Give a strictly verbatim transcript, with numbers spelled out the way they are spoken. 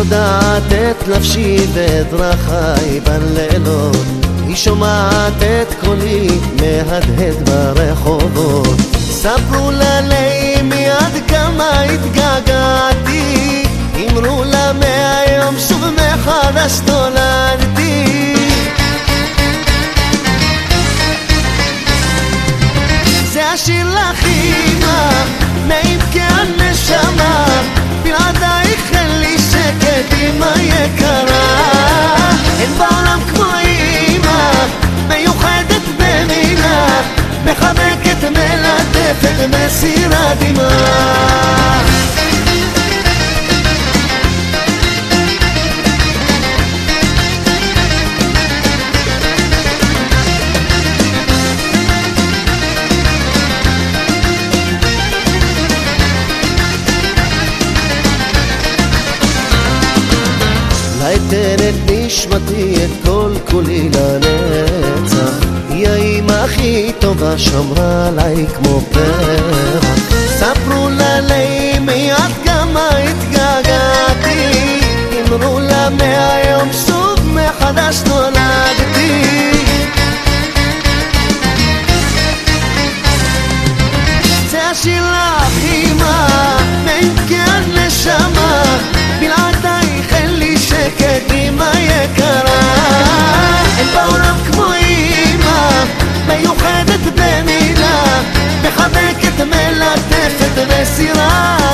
יודעת את נפשי ואת דרכי בלילות, היא שומעת את קולי מהדהד ברחובות. ספרו לה לימי עד כמה התגעגעתי, אמרו לה מהיום שוב מחדש נולדתי. זה השיר לך אמא, מעמקי הנשמה, בלעדייך אין לי שקט אמא יקרה. אין בעולם כמו אמא, מיוחדת במינה, מחבקת מלטפת מסירה דמעה. אתן את נשמתי, את כל כולי לנצח, היא האמא הכי טובה, שמרה עליי כמו פרח. ספרו לה לאמי עד כמה התגעגעתי, אמרו לה מהיום שוב מחדש נולדתי. זה השיר לך אמא, מעמקי הנשמה, בלעדייך אין לי שקט אמא יקרה. אין בעולם כמו אמא, מיוחדת במילה, מחבקת מלטפת מסירה